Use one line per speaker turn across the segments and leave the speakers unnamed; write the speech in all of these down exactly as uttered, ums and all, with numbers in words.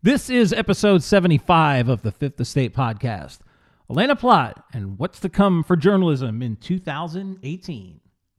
This is episode seventy-five of the Fifth Estate podcast. Elena Plott and what's to come for journalism in two thousand eighteen.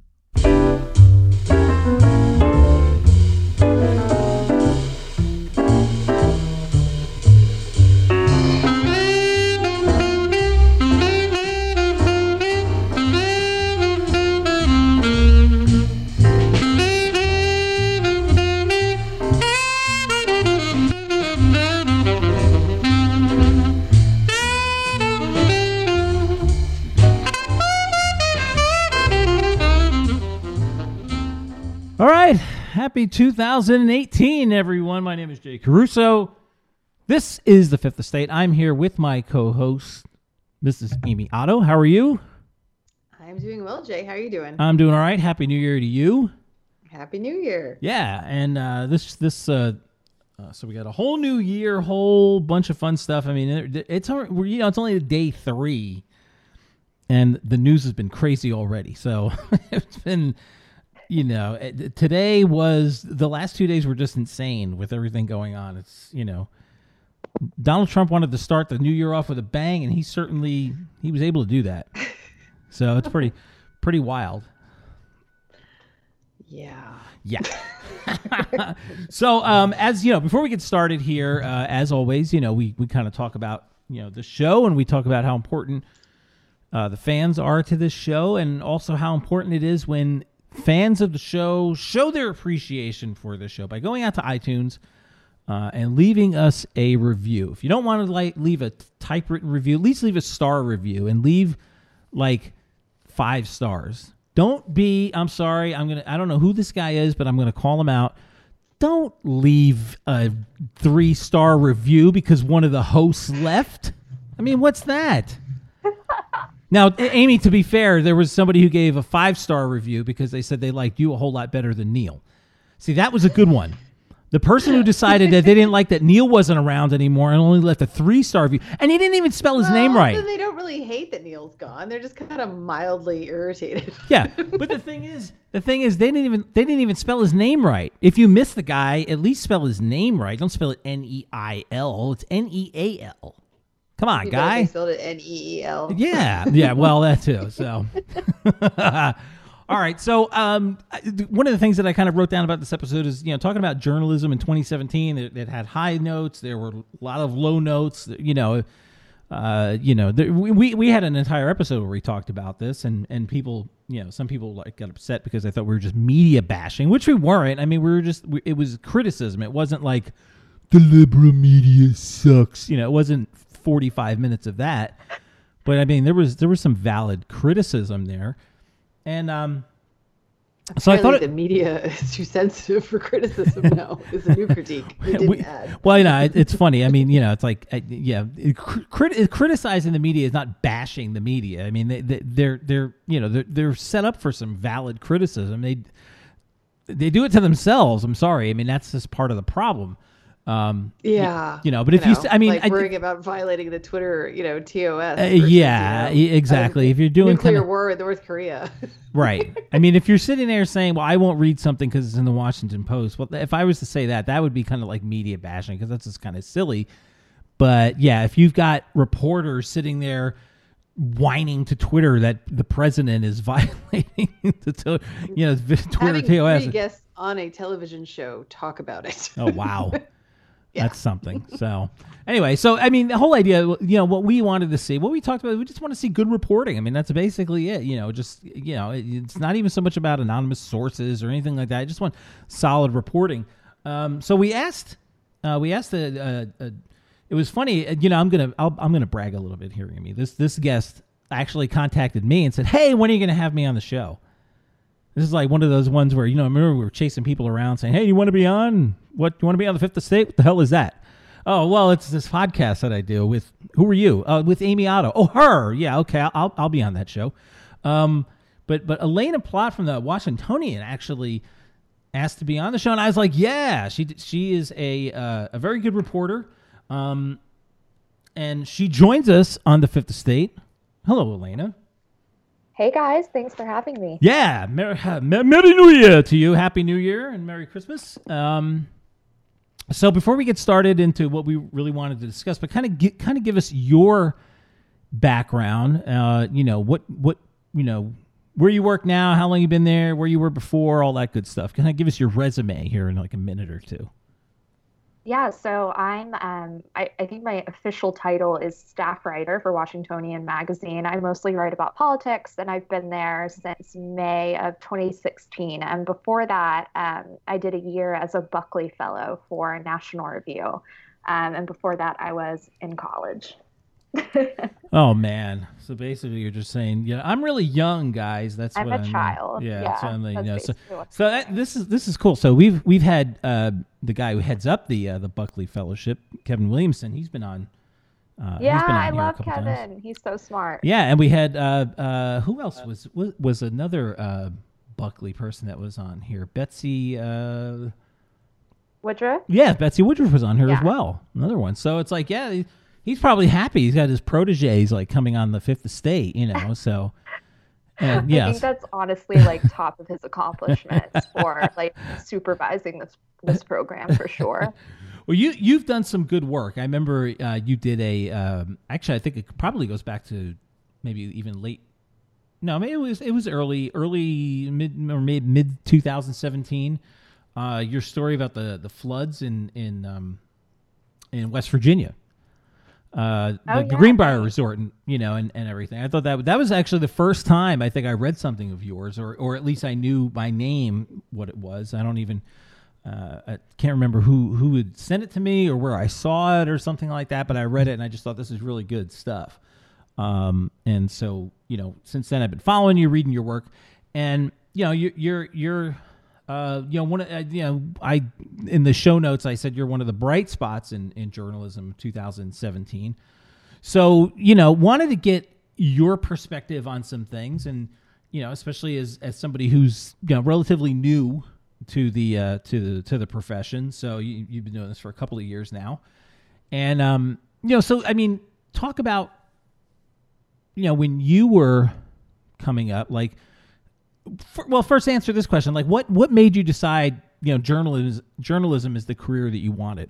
All right, happy two thousand eighteen, everyone. My name is Jay Caruso. This is the Fifth Estate. I'm here with my co-host, Missus Amy Otto. How are you?
I'm doing well, Jay. How are you doing?
I'm doing all right. Happy New Year to you.
Happy New Year.
Yeah, and uh, this this uh, uh, so we got a whole new year, whole bunch of fun stuff. I mean, it, it's we're, you know it's only day three, and the news has been crazy already. So it's been. You know, today was, the last two days were just insane with everything going on. It's, you know, Donald Trump wanted to start the new year off with a bang, and he certainly, he was able to do that. So it's pretty, pretty wild.
Yeah.
Yeah. So, um, as you know, before we get started here, uh, as always, you know, we, we kind of talk about, you know, the show, and we talk about how important uh, the fans are to this show, and also how important it is when fans of the show show their appreciation for the show by going out to iTunes uh, and leaving us a review. If you don't want to like leave a typewritten review, at least leave a star review and leave like five stars. Don't be, I'm sorry, I'm gonna I don't know who this guy is, but I'm gonna call him out. Don't leave a three star review because one of the hosts left. I mean, what's that? Now, Amy, to be fair, there was somebody who gave a five-star review because they said they liked you a whole lot better than Neil. See, that was a good one. The person who decided that they didn't like that Neil wasn't around anymore and only left a three-star review. And he didn't even spell his
well,
name right.
Then they don't really hate that Neil's gone. They're just kind of mildly irritated.
Yeah, but the thing is, the thing is, they didn't even they didn't even spell his name right. If you miss the guy, at least spell his name right. Don't spell it N E I L. It's N E A L. Come on,
you
guy.
They spelled it N E E L.
Yeah, yeah. Well, that too. So, all right. So, um, one of the things that I kind of wrote down about this episode is, you know, talking about journalism in twenty seventeen. It, it had high notes. There were a lot of low notes. You know, uh, you know, there, we we had an entire episode where we talked about this, and and people, you know, some people like got upset because they thought we were just media bashing, which we weren't. I mean, we were just. We, it was criticism. It wasn't like the liberal media sucks. You know, it wasn't forty-five minutes of that, but I mean there was there was some valid criticism there, and um
Apparently
so I thought
the
it,
media is too sensitive for criticism now. Is a new critique. We didn't
we,
add.
well, you know, it, it's funny. I mean, you know, it's like uh, yeah, it, crit, criticizing the media is not bashing the media. I mean, they, they, they're they're you know they're they're set up for some valid criticism. They they do it to themselves. I'm sorry. I mean, that's just part of the problem. Um,
yeah,
you know, but if you, I mean,
like
I,
worrying about violating the Twitter, you know, T O S.
Uh,
versus,
yeah,
you know,
exactly. If you're doing
nuclear
kinda,
war with North Korea,
right? I mean, if you're sitting there saying, "Well, I won't read something because it's in the Washington Post," well, if I was to say that, that would be kind of like media bashing because that's just kind of silly. But yeah, if you've got reporters sitting there whining to Twitter that the president is violating the, you know, Twitter
having
T O S,
three guests on a television show talk about it.
Oh wow.
Yeah.
That's something. So anyway, so I mean, the whole idea, you know, what we wanted to see, what we talked about, we just want to see good reporting. I mean, that's basically it. You know, just, you know, it, it's not even so much about anonymous sources or anything like that. I just want solid reporting. Um, so we asked, uh, we asked the, uh, uh, it was funny, you know, I'm gonna, I'll, I'm gonna brag a little bit here, Amy. This this guest actually contacted me and said, "Hey, when are you gonna have me on the show?" This is like one of those ones where, you know, I remember we were chasing people around saying, "Hey, you want to be on? What, you want to be on the Fifth Estate? What the hell is that?" "Oh, well, it's this podcast that I do with, who are you?" Uh, with Amy Otto. "Oh, her. Yeah, okay, I'll I'll be on that show." Um, but but Elena Plott from the Washingtonian actually asked to be on the show, and I was like, "Yeah, she she is a uh, a very good reporter." Um, and she joins us on the Fifth Estate. Hello, Elena.
Hey guys, thanks for having me.
Yeah, Merry, Merry New Year to you. Happy New Year and Merry Christmas. Um, So before we get started into what we really wanted to discuss, but kind of get, kind of give us your background. Uh, you know what what you know where you work now, how long you've been there, where you were before, all that good stuff. Kind of give us your resume here in like a minute or two.
Yeah, so I'm um I, I think my official title is staff writer for Washingtonian Magazine. I mostly write about politics, and I've been there since May of twenty sixteen. And before that, um, I did a year as a Buckley Fellow for National Review. Um, and before that, I was in college.
Oh man! So basically, you're just saying, yeah, I'm really young, guys. That's
I'm
what
a
I'm,
child.
Yeah,
Yeah,
that's what I'm letting you know.
that's
So,
basically what
so that, this is this is cool. So we've we've had uh, the guy who heads up the uh, the Buckley Fellowship, Kevin Williamson. He's been on. Uh,
Yeah,
he's been on
I
here a
love
couple
Kevin.
times.
He's so smart.
Yeah, and we had uh, uh, who else was was, was another uh, Buckley person that was on here? Betsy. Uh,
Woodruff?
yeah, Betsy Woodruff was on here as
Yeah.
well. Another one. So it's like, yeah, he, he's probably happy. He's got his proteges like coming on the Fifth Estate, you know. So, and
I
yeah,
think that's honestly like top of his accomplishments for like supervising this this program for sure.
well, you you've done some good work. I remember uh, you did a. Um, actually, I think it probably goes back to maybe even late. No, maybe it was it was early, early mid or mid mid two thousand seventeen. Uh, your story about the, the floods in in um, in West Virginia, uh, the,
Oh,
the
yeah,
Greenbrier
right.
Resort, and you know, and, and everything. I thought that that was actually the first time I think I read something of yours, or or at least I knew by name what it was. I don't even. Uh, I can't remember who, who had sent it to me or where I saw it or something like that, but I read it and I just thought this is really good stuff. Um, and so, you know, since then I've been following you, reading your work, and, you know, you're, you're, you're uh, you know, one of, uh, you know, I, in the show notes, I said you're one of the bright spots in, in journalism two thousand seventeen. So, you know, wanted to get your perspective on some things, and, you know, especially as, as somebody who's, you know, relatively new to the uh, to the to the profession. So you, you've been doing this for a couple of years now, and um, you know, so I mean, talk about, you know, when you were coming up, like, for, well, first answer this question, like, what what made you decide, you know, journalism journalism is the career that you wanted?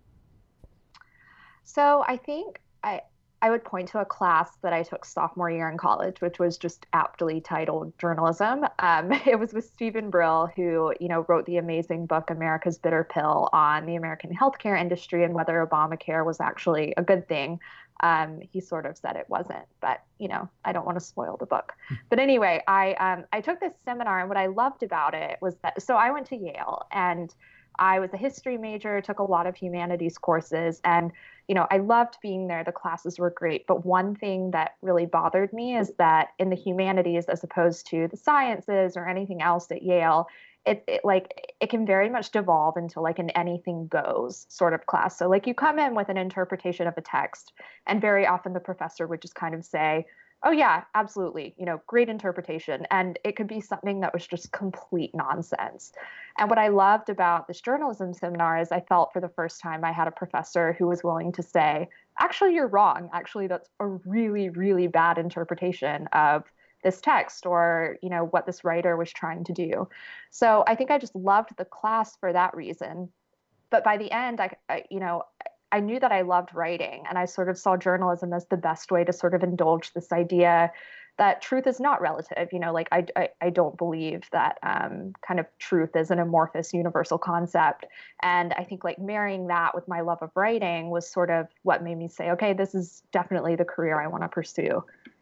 So I think I I would point to a class that I took sophomore year in college, which was just aptly titled journalism. Um, it was with Stephen Brill, who, you know, wrote the amazing book America's Bitter Pill on the American healthcare industry and whether Obamacare was actually a good thing. Um, he sort of said it wasn't, but, you know, I don't want to spoil the book. But anyway, I um, I took this seminar, and what I loved about it was that, so I went to Yale, and I was a history major, took a lot of humanities courses, and, you know, I loved being there. The classes were great. But one thing that really bothered me is that in the humanities, as opposed to the sciences or anything else at Yale, it, it like it can very much devolve into like an anything goes sort of class. So like you come in with an interpretation of a text, and very often the professor would just kind of say, oh yeah, absolutely, you know, great interpretation. And it could be something that was just complete nonsense. And what I loved about this journalism seminar is I felt for the first time I had a professor who was willing to say, actually, you're wrong. Actually, that's a really, really bad interpretation of this text, or, you know, what this writer was trying to do. So I think I just loved the class for that reason. But by the end, I, I you know, I knew that I loved writing, and I sort of saw journalism as the best way to sort of indulge this idea that truth is not relative. You know, like I, I, I don't believe that um, kind of truth is an amorphous universal concept. And I think like marrying that with my love of writing was sort of what made me say, okay, this is definitely the career I want to pursue.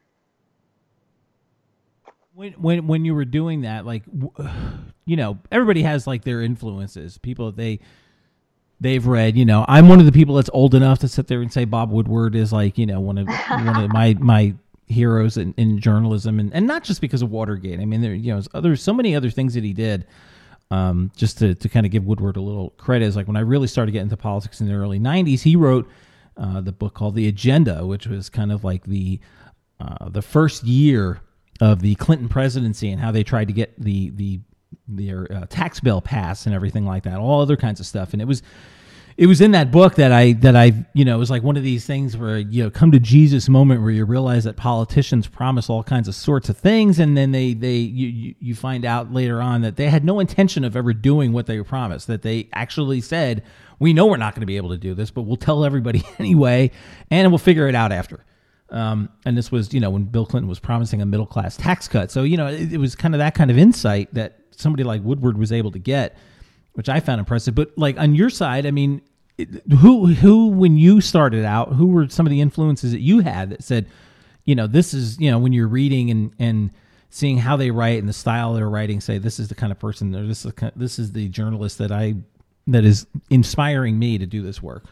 When when when you were doing that, like, you know, everybody has like their influences. People they they've read. You know, I'm one of the people that's old enough to sit there and say Bob Woodward is like, you know, one of one of my my heroes in, in journalism, and, and not just because of Watergate. I mean, there you know, there's so many other things that he did. Um, just to to kind of give Woodward a little credit, is like when I really started getting into politics in the early nineties, he wrote uh, the book called The Agenda, which was kind of like the uh, the first year of the Clinton presidency and how they tried to get the the their uh, tax bill passed and everything like that, all other kinds of stuff. And it was it was in that book that I that I you know it was like one of these things where you know come to Jesus moment where you realize that politicians promise all kinds of sorts of things, and then they they you you you find out later on that they had no intention of ever doing what they promised. That they actually said, we know we're not going to be able to do this, but we'll tell everybody anyway, and we'll figure it out after. Um, and this was, you know, when Bill Clinton was promising a middle class tax cut. So, you know, it, it was kind of that kind of insight that somebody like Woodward was able to get, which I found impressive. But like on your side, I mean, it, who, who, when you started out, who were some of the influences that you had that said, you know, this is, you know, when you're reading and, and seeing how they write and the style they're writing, say, this is the kind of person, or this is, the, this is the journalist that I, that is inspiring me to do this work?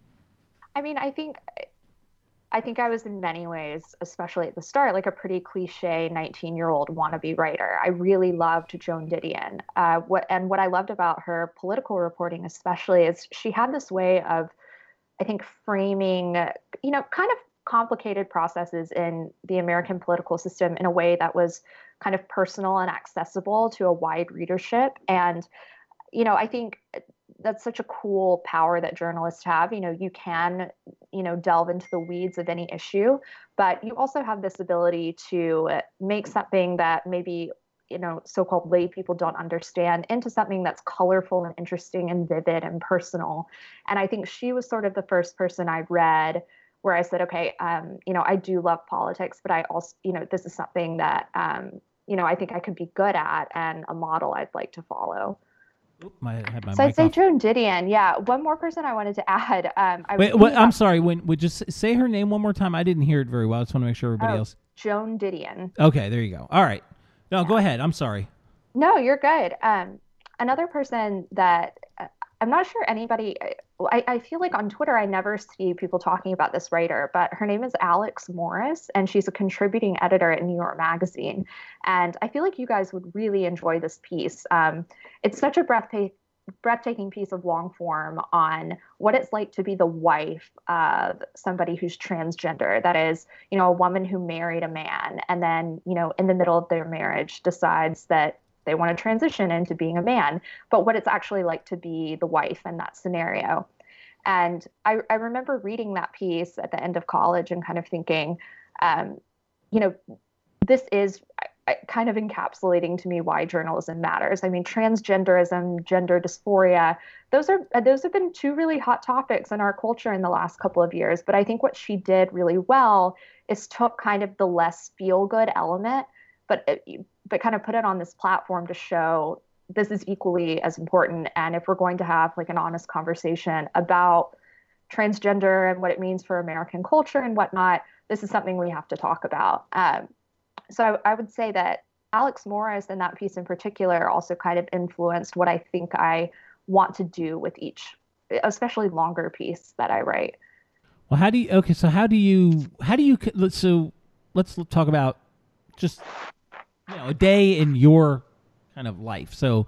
I mean, I think I think I was in many ways, especially at the start, like a pretty cliche nineteen-year-old wannabe writer. I really loved Joan Didion. Uh, what and what I loved about her political reporting, especially, is she had this way of, I think, framing, you know, kind of complicated processes in the American political system in a way that was kind of personal and accessible to a wide readership. And, you know, I think that's such a cool power that journalists have. You know, you can, you know, delve into the weeds of any issue, but you also have this ability to make something that maybe, you know, so-called lay people don't understand into something that's colorful and interesting and vivid and personal. And I think she was sort of the first person I read where I said, okay, um, you know, I do love politics, but I also, you know, this is something that, um, you know, I think I could be good at and a model I'd like to follow.
My, I had my
so I'd say
off.
Joan Didion. Yeah. One more person I wanted to add. Um, I
Wait, what, I'm sorry. When would just say her name one more time? I didn't hear it very well. I just want to make sure everybody
oh,
else.
Joan Didion.
Okay, there you go. All right. No, yeah. Go ahead. I'm sorry.
No, you're good. Um, another person that uh, I'm not sure anybody, I, I feel like on Twitter, I never see people talking about this writer, but her name is Alex Morris, and she's a contributing editor at New York Magazine. And I feel like you guys would really enjoy this piece. Um, it's such a breathtaking, breathtaking piece of long form on what it's like to be the wife of somebody who's transgender. That is, you know, a woman who married a man and then, you know, in the middle of their marriage decides that they want to transition into being a man, but what it's actually like to be the wife in that scenario. And I, I remember reading that piece at the end of college and kind of thinking, um, you know, this is kind of encapsulating to me why journalism matters. I mean, transgenderism, gender dysphoria, those are those have been two really hot topics in our culture in the last couple of years. But I think what she did really well is took kind of the less feel-good element, but it, but kind of put it on this platform to show this is equally as important. And if we're going to have like an honest conversation about transgender and what it means for American culture and whatnot, this is something we have to talk about. Um, so I, I would say that Alex Morris and that piece in particular also kind of influenced what I think I want to do with each, especially longer piece that I write.
Well, how do you, okay, so how do you, how do you, so let's talk about just, you know, a day in your kind of life. So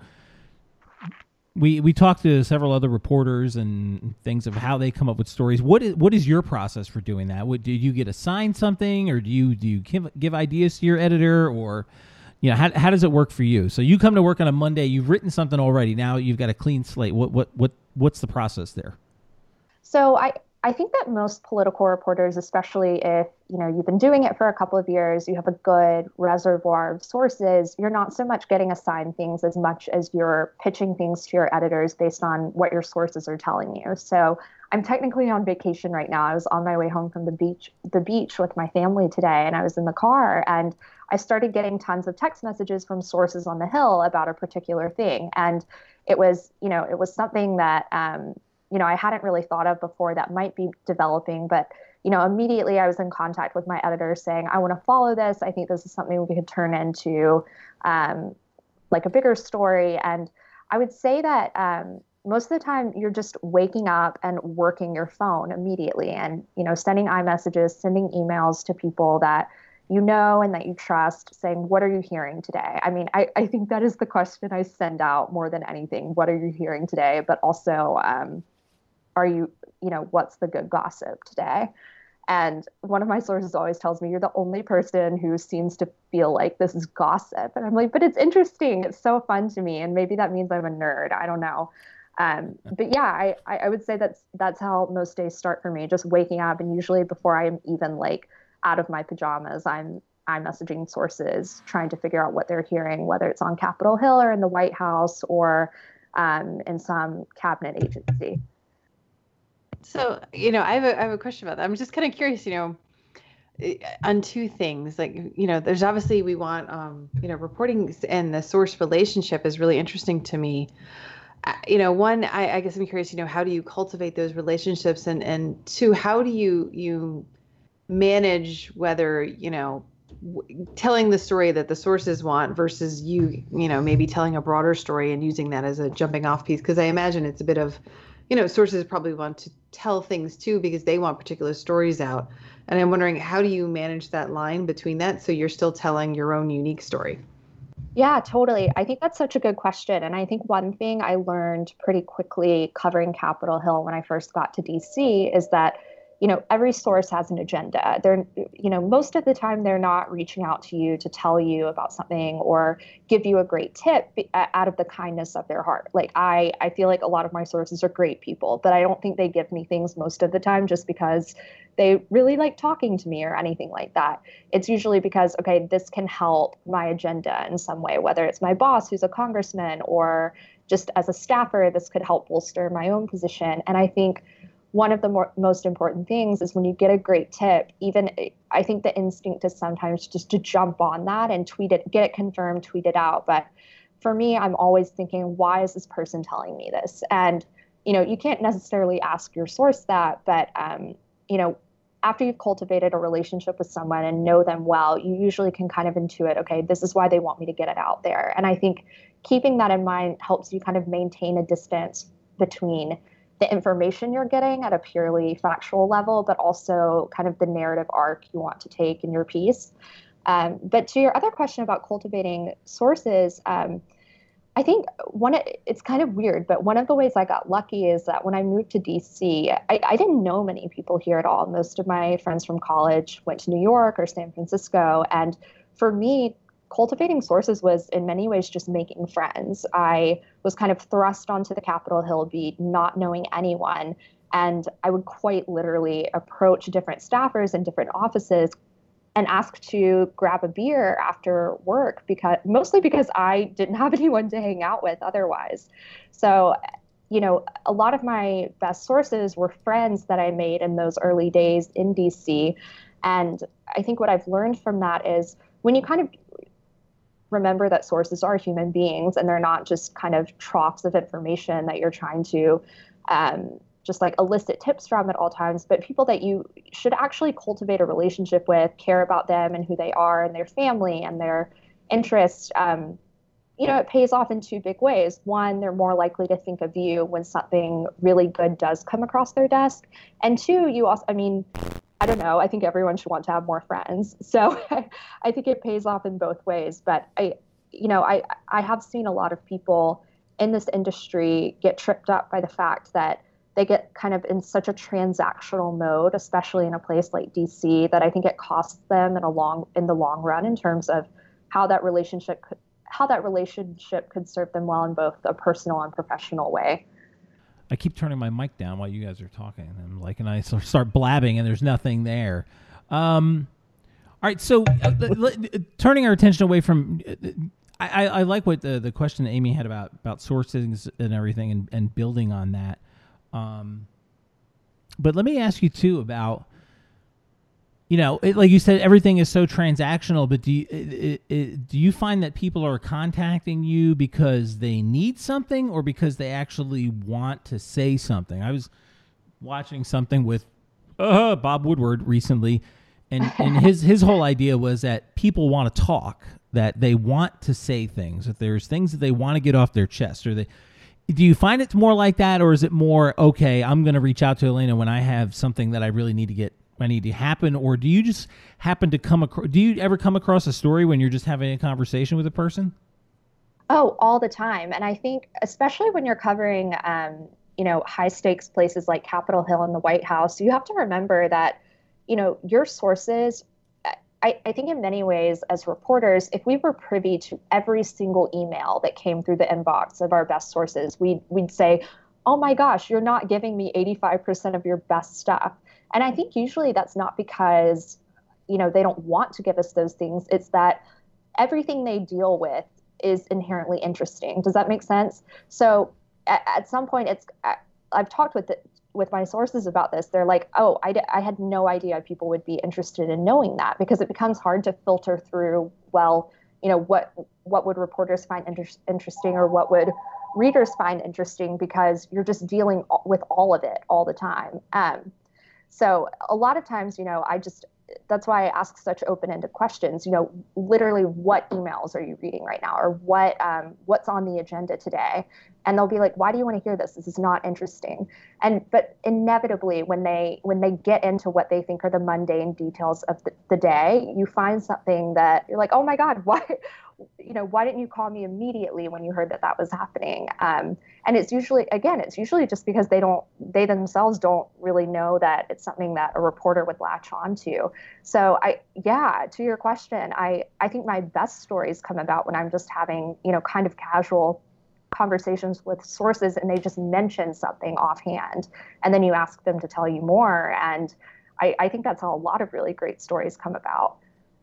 we we talked to several other reporters and things of how they come up with stories. What is what is your process for doing that? What, do you get assigned something, or do you do you give give ideas to your editor, or you know, how how does it work for you? So you come to work on a Monday, you've written something already. Now you've got a clean slate. What what what what's the process there?
So I I think that most political reporters, especially if, you know, you've been doing it for a couple of years, you have a good reservoir of sources, you're not so much getting assigned things as much as you're pitching things to your editors based on what your sources are telling you. So I'm technically on vacation right now. I was on my way home from the beach, the beach with my family today, and I was in the car and I started getting tons of text messages from sources on the Hill about a particular thing. And it was, you know, it was something that, um, you know, I hadn't really thought of before that might be developing, but, you know, immediately I was in contact with my editor saying, I want to follow this. I think this is something we could turn into um, like a bigger story. And I would say that um, most of the time you're just waking up and working your phone immediately and, you know, sending iMessages, sending emails to people that you know and that you trust, saying, what are you hearing today? I mean, I, I think that is the question I send out more than anything. What are you hearing today? But also, um, are you, you know, what's the good gossip today? And one of my sources always tells me, you're the only person who seems to feel like this is gossip. And I'm like, but it's interesting. It's so fun to me. And maybe that means I'm a nerd. I don't know. Um, but yeah, I, I I would say that's that's how most days start for me. Just waking up, and usually before I am even like out of my pajamas, I'm I'm messaging sources, trying to figure out what they're hearing, whether it's on Capitol Hill or in the White House or um, in some cabinet agency.
So, you know, I have a, I have a question about that. I'm just kind of curious, you know, on two things. Like, you know, there's obviously we want, um, you know, reporting and the source relationship is really interesting to me. Uh, You know, one, I, I guess I'm curious, you know, how do you cultivate those relationships? And, and two, how do you, you manage whether, you know, w- telling the story that the sources want versus you, you know, maybe telling a broader story and using that as a jumping off piece? Because I imagine it's a bit of, you know, sources probably want to tell things too because they want particular stories out. And I'm wondering, how do you manage that line between that so you're still telling your own unique story?
Yeah, totally. I think that's such a good question. And I think one thing I learned pretty quickly covering Capitol Hill when I first got to D C is that, you know, every source has an agenda. They're, you know, most of the time they're not reaching out to you to tell you about something or give you a great tip out of the kindness of their heart. Like I, I feel like a lot of my sources are great people, but I don't think they give me things most of the time just because they really like talking to me or anything like that. It's usually because, okay, this can help my agenda in some way, whether it's my boss who's a congressman or just as a staffer, this could help bolster my own position. And I think one of the more, most important things is when you get a great tip, even I think the instinct is sometimes just to jump on that and tweet it, get it confirmed, tweet it out. But for me, I'm always thinking, why is this person telling me this? And, you know, you can't necessarily ask your source that, but, um, you know, after you've cultivated a relationship with someone and know them well, you usually can kind of intuit, okay, this is why they want me to get it out there. And I think keeping that in mind helps you kind of maintain a distance between the information you're getting at a purely factual level, but also kind of the narrative arc you want to take in your piece. Um, but to your other question about cultivating sources, um, I think one, it's kind of weird, but one of the ways I got lucky is that when I moved to D C, I, I didn't know many people here at all. Most of my friends from college went to New York or San Francisco. And for me, cultivating sources was in many ways just making friends. I was kind of thrust onto the Capitol Hill beat, not knowing anyone. And I would quite literally approach different staffers in different offices and ask to grab a beer after work because mostly because I didn't have anyone to hang out with otherwise. So, you know, a lot of my best sources were friends that I made in those early days in D C. And I think what I've learned from that is when you kind of remember that sources are human beings and they're not just kind of troughs of information that you're trying to um, just like elicit tips from at all times, but people that you should actually cultivate a relationship with, care about them and who they are and their family and their interests. Um, you know, it pays off in two big ways. One, they're more likely to think of you when something really good does come across their desk. And two, you also, I mean, I don't know, I think everyone should want to have more friends. So I think it pays off in both ways. But I, you know, I, I have seen a lot of people in this industry get tripped up by the fact that they get kind of in such a transactional mode, especially in a place like D C, that I think it costs them in a long in the long run in terms of how that relationship could, how that relationship could serve them well in both a personal and professional way.
I keep turning my mic down while you guys are talking, and like, and I start blabbing, and there's nothing there. Um, all right, so uh, l- l- turning our attention away from, uh, I, I like what the the question that Amy had about about sources and everything, and, and building on that. Um, but let me ask you too about, you know, it, like you said, everything is so transactional, but do you, it, it, do you find that people are contacting you because they need something or because they actually want to say something? I was watching something with uh, Bob Woodward recently, and, and his, his whole idea was that people want to talk, that they want to say things, that there's things that they want to get off their chest, or they... Do you find it's more like that, or is it more, okay, I'm going to reach out to Elena when I have something that I really need to get, I need to happen, or do you just happen to come across, do you ever come across a story when you're just having a conversation with a person?
Oh, all the time. And I think, especially when you're covering, um, you know, high stakes places like Capitol Hill and the White House, you have to remember that, you know, your sources, I, I think in many ways as reporters, if we were privy to every single email that came through the inbox of our best sources, we'd, we'd say, oh my gosh, you're not giving me eighty-five percent of your best stuff. And I think usually that's not because, you know, they don't want to give us those things. It's that everything they deal with is inherently interesting. Does that make sense? So at, at some point, it's I've talked with the, with my sources about this. They're like, oh, I, I had no idea people would be interested in knowing that, because it becomes hard to filter through, well, you know, what what would reporters find inter- interesting, or what would readers find interesting, because you're just dealing with all of it all the time. Um, so a lot of times, you know, I just, that's why I ask such open-ended questions. You know, literally, what emails are you reading right now, or what um, what's on the agenda today? And they'll be like, why do you want to hear this? This is not interesting. And but inevitably, when they when they get into what they think are the mundane details of the, the day, you find something that you're like, oh my God, why, you know, why didn't you call me immediately when you heard that that was happening? Um, and it's usually, again, it's usually just because they don't, they themselves don't really know that it's something that a reporter would latch onto. So I, yeah, to your question, I, I think my best stories come about when I'm just having, you know, kind of casual conversations with sources, and they just mention something offhand, and then you ask them to tell you more. And I, I think that's how a lot of really great stories come about.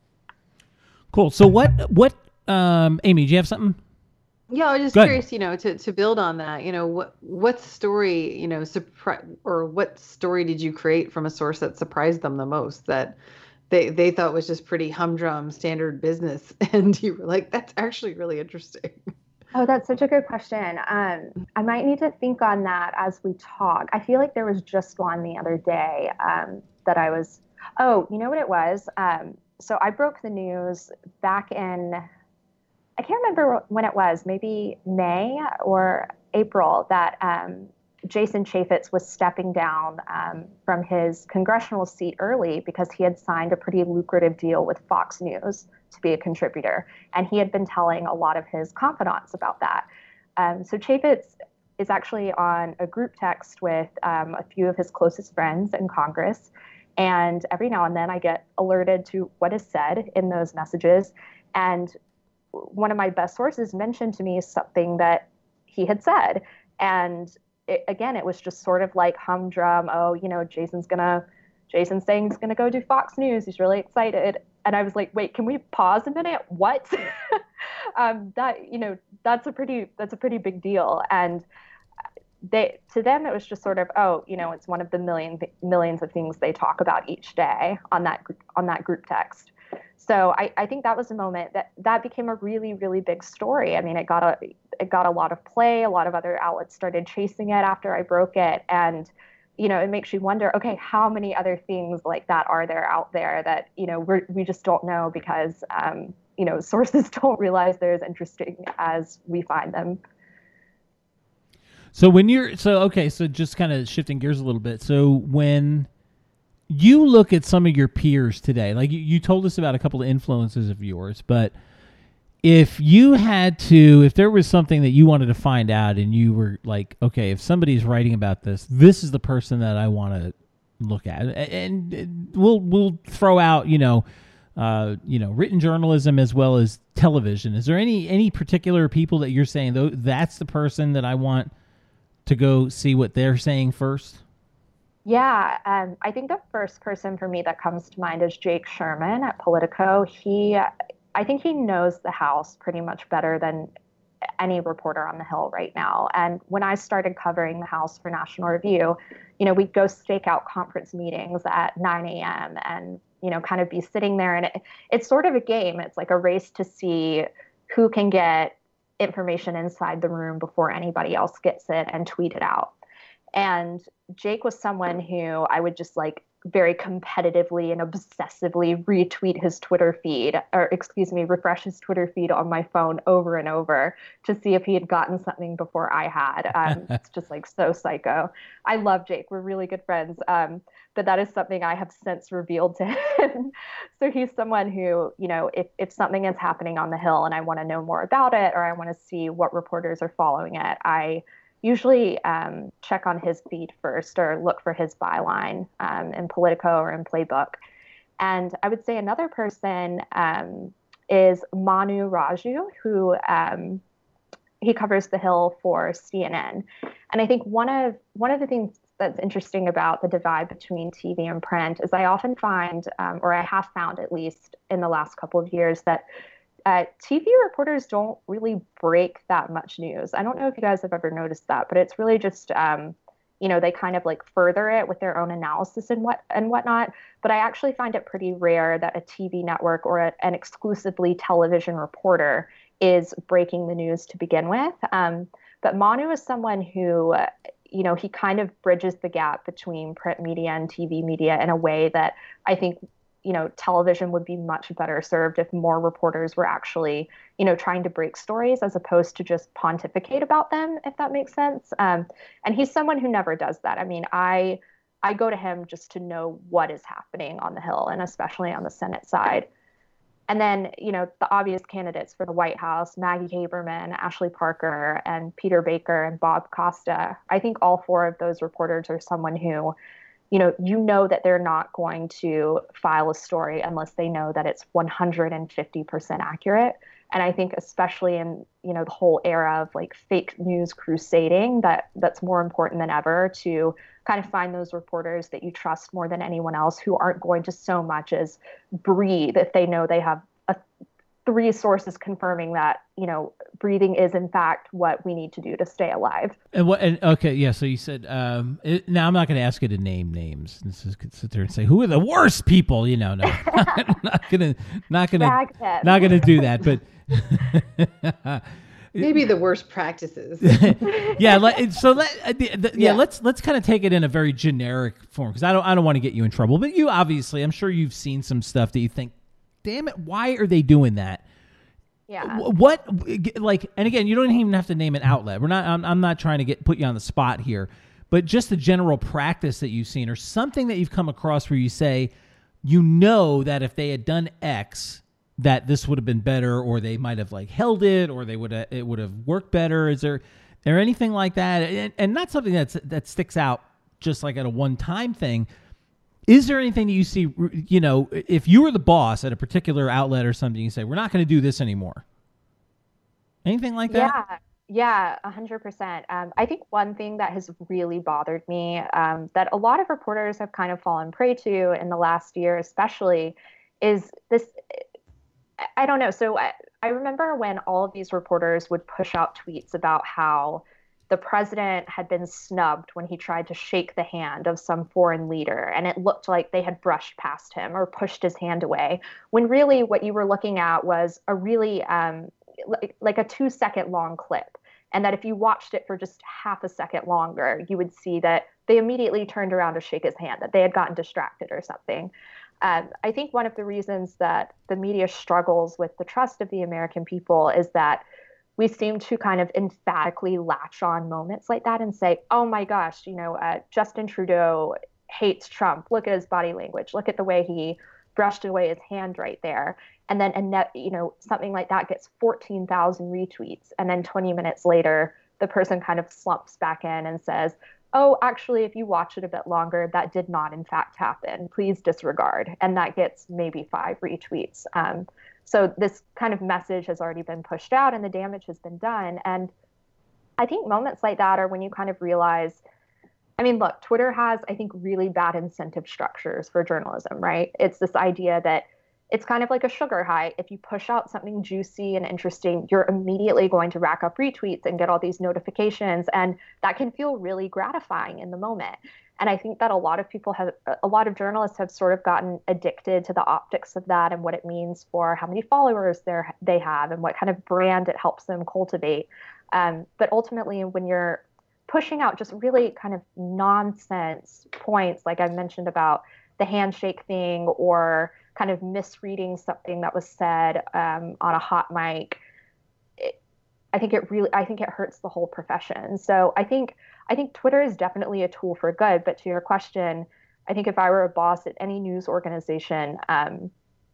Cool. So what, what, um, Amy, do you have something?
Yeah, I was just
Go ahead.
curious, you know, to, to build on that, you know, what what story, you know, surpri- or what story did you create from a source that surprised them the most, that they they thought was just pretty humdrum standard business, and you were like, that's actually really interesting?
Oh, that's such a good question. Um, I might need to think on that as we talk. I feel like there was just one the other day um, that I was, oh, you know what it was? Um, so I broke the news back in, I can't remember when it was, maybe May or April, that um, Jason Chaffetz was stepping down um, from his congressional seat early because he had signed a pretty lucrative deal with Fox News to be a contributor. And he had been telling a lot of his confidants about that. Um, so Chaffetz is actually on a group text with um, a few of his closest friends in Congress. And every now and then I get alerted to what is said in those messages. And one of my best sources mentioned to me something that he had said. And it, again, it was just sort of like humdrum. Oh, you know, Jason's gonna, Jason's saying he's gonna go do Fox News. He's really excited. And I was like, wait, can we pause a minute? What? um, that, you know, that's a pretty, that's a pretty big deal. And they, to them, it was just sort of, oh, you know, it's one of the million, millions of things they talk about each day on that, on that group text. So I, I think that was a moment that that became a really, really big story. I mean, it got a it got a lot of play. A lot of other outlets started chasing it after I broke it. And, you know, it makes you wonder, okay, how many other things like that are there out there that, you know, we're, we just don't know because, um, you know, sources don't realize they're as interesting as we find them.
So when you're, so, okay, so just kind of shifting gears a little bit. So when you look at some of your peers today, like you, you told us about a couple of influences of yours, but if you had to, if there was something that you wanted to find out and you were like, okay, if somebody's writing about this, this is the person that I want to look at. And, and we'll, we'll throw out, you know, uh, you know, written journalism as well as television. Is there any, any particular people that you're saying, though, that's the person that I want to go see what they're saying first?
Yeah, um, I think the first person for me that comes to mind is Jake Sherman at Politico. He, I think he knows the House pretty much better than any reporter on the Hill right now. And when I started covering the House for National Review, you know, we'd go stake out conference meetings at nine a.m. and, you know, kind of be sitting there. And it, it's sort of a game. It's like a race to see who can get information inside the room before anybody else gets it and tweet it out. And Jake was someone who I would just like very competitively and obsessively retweet his Twitter feed, or excuse me, refresh his Twitter feed on my phone over and over to see if he had gotten something before I had. Um, it's just like so psycho. I love Jake. We're really good friends. Um, but that is something I have since revealed to him. So he's someone who, you know, if, if something is happening on the Hill and I want to know more about it, or I want to see what reporters are following it, I usually um, check on his feed first or look for his byline um, in Politico or in Playbook. And I would say another person um, is Manu Raju, who um, he covers the Hill for C N N. And I think one of one of the things that's interesting about the divide between T V and print is I often find, um, or I have found at least in the last couple of years, that uh, T V reporters don't really break that much news. I don't know if you guys have ever noticed that, but it's really just, um, you know, they kind of like further it with their own analysis and what and whatnot. But I actually find it pretty rare that a T V network or a, an exclusively television reporter is breaking the news to begin with. Um, but Manu is someone who, uh, you know, he kind of bridges the gap between print media and T V media in a way that I think, you know, television would be much better served if more reporters were actually, you know, trying to break stories as opposed to just pontificate about them, if that makes sense. Um, and he's someone who never does that. I mean, I I go to him just to know what is happening on the Hill, and especially on the Senate side. And then, you know, the obvious candidates for the White House, Maggie Haberman, Ashley Parker, and Peter Baker, and Bob Costa. I think all four of those reporters are someone who, you know, you know that they're not going to file a story unless they know that it's one hundred fifty percent accurate. And I think especially in, you know, the whole era of like fake news crusading, that that's more important than ever to kind of find those reporters that you trust more than anyone else, who aren't going to so much as breathe if they know they have a, three sources confirming that, you know, breathing is in fact what we need to do to stay alive.
And what? And okay, yeah. So you said um, it, now I'm not going to ask you to name names. This is sit there and say who are the worst people. You know, no, I'm not gonna, not gonna, not gonna do that. But
maybe the worst practices.
yeah. Let, so let, uh, the, the, yeah,
Yeah.
Let's let's kind of take it in a very generic form, because I don't I don't want to get you in trouble. But you obviously, I'm sure you've seen some stuff that you think, damn it, why are they doing that?
Yeah.
What, like, and again, you don't even have to name an outlet. We're not, I'm, I'm not trying to get, put you on the spot here, but just the general practice that you've seen or something that you've come across where you say, you know, that if they had done X, that this would have been better, or they might have like held it, or they would have, it would have worked better. Is there, there anything like that? And, and not something that's, that sticks out just like at a one-time thing. Is there anything that you see, you know, if you were the boss at a particular outlet or something, you say, we're not going to do this anymore? Anything like that?
Yeah, yeah, one hundred percent. Um, I think one thing that has really bothered me, um, that a lot of reporters have kind of fallen prey to in the last year, especially, is this, I don't know. So I, I remember when all of these reporters would push out tweets about how the president had been snubbed when he tried to shake the hand of some foreign leader, and it looked like they had brushed past him or pushed his hand away, when really what you were looking at was a really um, like, like a two second long clip. And that if you watched it for just half a second longer, you would see that they immediately turned around to shake his hand, that they had gotten distracted or something. Um, I think one of the reasons that the media struggles with the trust of the American people is that we seem to kind of emphatically latch on moments like that and say, oh my gosh, you know, uh, Justin Trudeau hates Trump. Look at his body language. Look at the way he brushed away his hand right there. And then, a net, you know, something like that gets fourteen thousand retweets. And then twenty minutes later, the person kind of slumps back in and says, oh, actually, if you watch it a bit longer, that did not in fact happen. Please disregard. And that gets maybe five retweets. Um, So this kind of message has already been pushed out and the damage has been done. And I think moments like that are when you kind of realize, I mean, look, Twitter has, I think, really bad incentive structures for journalism, right? It's this idea that it's kind of like a sugar high. If you push out something juicy and interesting, you're immediately going to rack up retweets and get all these notifications. And that can feel really gratifying in the moment. And I think that a lot of people have, a lot of journalists have sort of gotten addicted to the optics of that and what it means for how many followers they're, they have and what kind of brand it helps them cultivate. Um, but ultimately, when you're pushing out just really kind of nonsense points, like I mentioned about the handshake thing, or kind of misreading something that was said um, on a hot mic, it, I think it really, I think it hurts the whole profession. So I think, I think Twitter is definitely a tool for good. But to your question, I think if I were a boss at any news organization, um,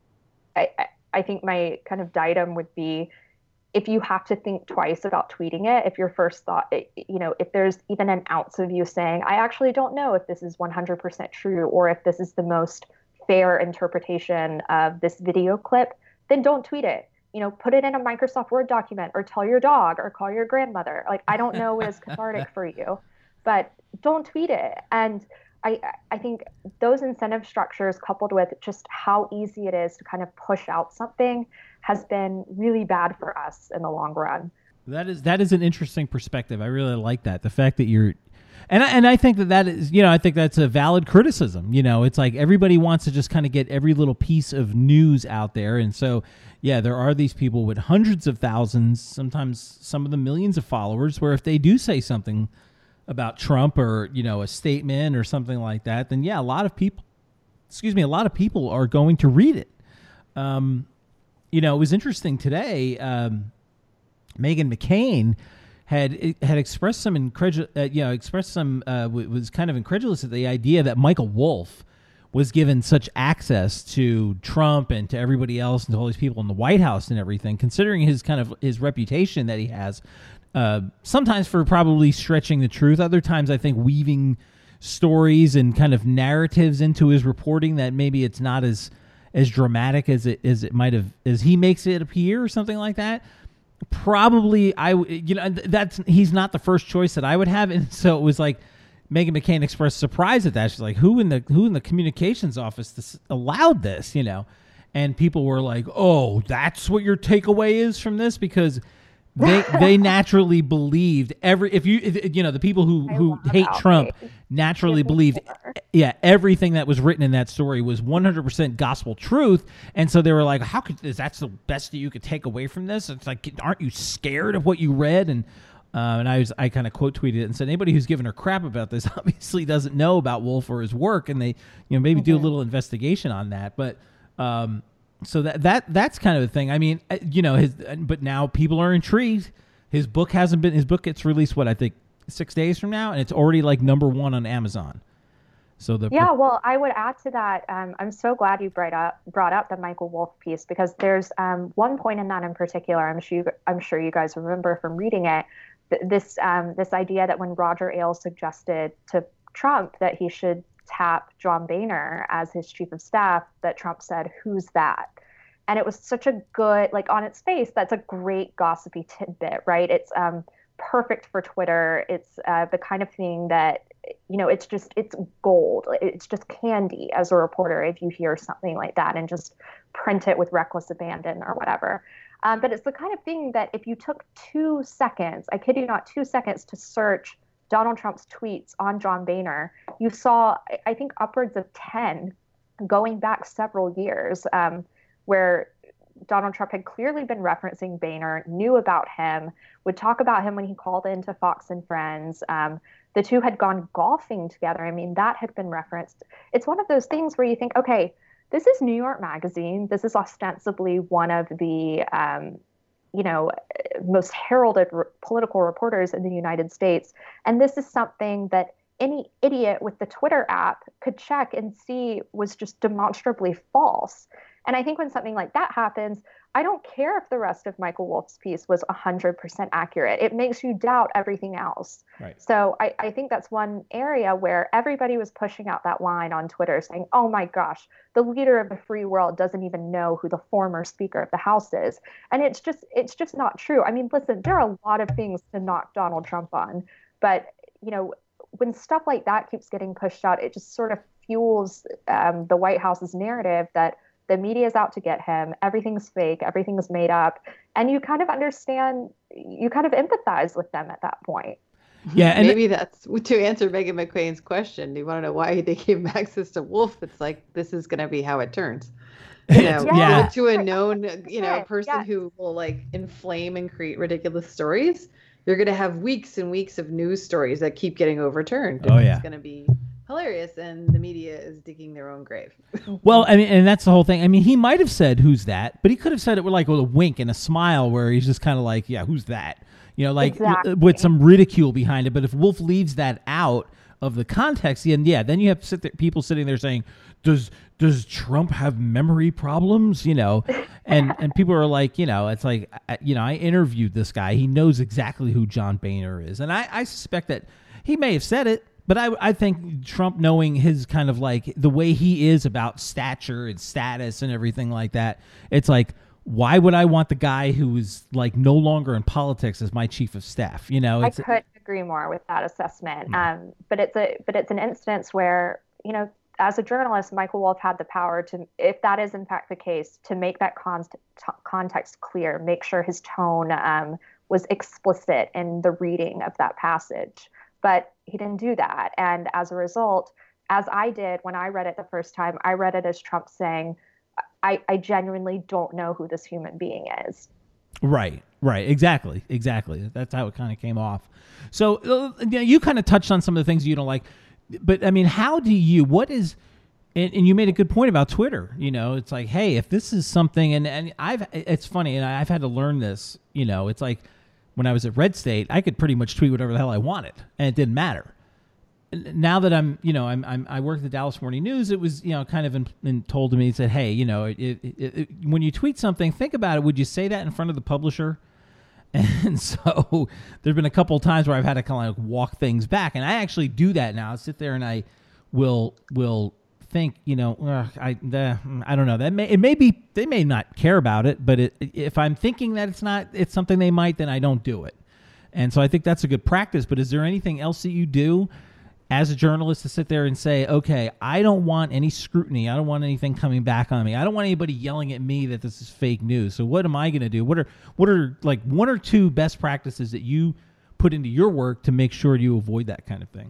I, I, I think my kind of diadem would be, if you have to think twice about tweeting it, if your first thought, you know, if there's even an ounce of you saying, I actually don't know if this is one hundred percent true, or if this is the most fair interpretation of this video clip, then don't tweet it. you know, put it in a Microsoft Word document or tell your dog or call your grandmother. Like, I don't know what is cathartic for you, but don't tweet it. And I, I think those incentive structures coupled with just how easy it is to kind of push out something has been really bad for us in the long run.
That is that is an interesting perspective. I really like that. The fact that you're, and I, and I think that that is, you know, I think that's a valid criticism. You know, it's like everybody wants to just kind of get every little piece of news out there. And so, yeah, there are these people with hundreds of thousands, sometimes some of them millions of followers, where if they do say something about Trump or, you know, a statement or something like that, then yeah, a lot of people, excuse me, a lot of people are going to read it. Um, you know, it was interesting today. Um, Meghan McCain had had expressed some incredul, uh, you know, expressed some uh, was kind of incredulous at the idea that Michael Wolff was given such access to Trump and to everybody else and to all these people in the White House and everything, considering his kind of his reputation that he has. Uh, sometimes for probably stretching the truth, other times I think weaving stories and kind of narratives into his reporting that maybe it's not as as dramatic as it as it might have as he makes it appear or something like that. Probably, I you know that's he's not the first choice that I would have, and so it was like Meghan McCain expressed surprise at that. She's like, "Who in the who in the communications office this, allowed this?" You know, and people were like, "Oh, that's what your takeaway is from this," because they they naturally believed every if you if, you know the people who
I
who hate Trump
it.
naturally believed yeah everything that was written in that story was one hundred percent gospel truth, and so they were like, how could is that's the best that you could take away from this? It's like, aren't you scared of what you read? And uh, and I was I kind of quote tweeted it and said, anybody who's giving her crap about this obviously doesn't know about Wolff or his work, and they you know maybe mm-hmm. do a little investigation on that. But um so that that that's kind of the thing. I mean, you know, his but now people are intrigued. His book hasn't been his book gets released what I think six days from now, and it's already like number one on Amazon. So the
yeah, well, I would add to that. Um, I'm so glad you brought up brought up the Michael Wolff piece, because there's um, one point in that in particular. I'm sure you, I'm sure you guys remember from reading it. Th- this um, this idea that when Roger Ailes suggested to Trump that he should tap John Boehner as his chief of staff, that Trump said, "Who's that?" And it was such a good, like on its face, that's a great gossipy tidbit, right? It's um, perfect for Twitter. It's uh, the kind of thing that, you know, it's just, it's gold. It's just candy as a reporter if you hear something like that and just print it with reckless abandon or whatever. Um, but it's the kind of thing that if you took two seconds, I kid you not, two seconds to search Donald Trump's tweets on John Boehner, you saw, I think, upwards of ten going back several years, um, where Donald Trump had clearly been referencing Boehner, knew about him, would talk about him when he called into Fox and Friends. Um, the two had gone golfing together. I mean, that had been referenced. It's one of those things where you think, okay, this is New York Magazine. This is ostensibly one of the, um, you know, most heralded re- political reporters in the United States. And this is something that any idiot with the Twitter app could check and see was just demonstrably false. And I think when something like that happens, I don't care if the rest of Michael Wolff's piece was one hundred percent accurate. It makes you doubt everything else.
Right.
So I, I think that's one area where everybody was pushing out that line on Twitter saying, oh my gosh, the leader of the free world doesn't even know who the former Speaker of the House is. And it's just it's just not true. I mean, listen, there are a lot of things to knock Donald Trump on. But, you know, when stuff like that keeps getting pushed out, it just sort of fuels um, the White House's narrative that the media is out to get him. Everything's fake. Everything's made up. And you kind of understand, you kind of empathize with them at that point.
Yeah. And maybe that's to answer Meghan McCain's question. Do you want to know why they gave him access to Wolff? It's like, this is going to be how it turns. You know,
yeah.
To a known, you know, person
yeah.
who will like inflame and create ridiculous stories. You're going to have weeks and weeks of news stories that keep getting overturned.
Oh, yeah.
It's going to be hilarious, and the media is digging their own grave.
Well, I mean, and that's the whole thing. I mean, he might have said, "Who's that?" But he could have said it with like with a wink and a smile, where he's just kind of like, "Yeah, who's that?" You know, like
exactly.
with some ridicule behind it. But if Wolff leaves that out of the context, then yeah, then you have sit there, people sitting there saying, "Does does Trump have memory problems?" You know, and and people are like, you know, it's like, you know, I interviewed this guy. He knows exactly who John Boehner is, and I, I suspect that he may have said it. But I, I think Trump, knowing his kind of like the way he is about stature and status and everything like that, it's like, why would I want the guy who is like no longer in politics as my chief of staff? You know,
I
it's,
couldn't agree more with that assessment. Um, but it's a but it's an instance where, you know, as a journalist, Michael Wolff had the power to, if that is in fact the case, to make that con- context clear, make sure his tone um, was explicit in the reading of that passage. But he didn't do that. And as a result, as I did when I read it the first time, I read it as Trump saying, I, I genuinely don't know who this human being is.
Right, right. Exactly, exactly. That's how it kind of came off. So uh, you know, you kind of touched on some of the things you don't like. But I mean, how do you, what is, and, and you made a good point about Twitter, you know, it's like, hey, if this is something, and, and I've, it's funny, and I've had to learn this, you know, it's like when I was at Red State, I could pretty much tweet whatever the hell I wanted, and it didn't matter. Now that I'm, you know, I'm, I'm I work at the Dallas Morning News, it was, you know, kind of in, in told to me, it said, hey, you know, it, it, it, it, when you tweet something, think about it. Would you say that in front of the publisher? And so there's been a couple of times where I've had to kind of like walk things back, and I actually do that now. I sit there and I will will think, you know, I the, I don't know, that may it may be they may not care about it, but it, if I'm thinking that it's not it's something they might, then I don't do it. And so I think that's a good practice. But is there anything else that you do as a journalist to sit there and say, okay, I don't want any scrutiny. I don't want anything coming back on me. I don't want anybody yelling at me that this is fake news. So what am I going to do? What are what are like one or two best practices that you put into your work to make sure you avoid that kind of thing?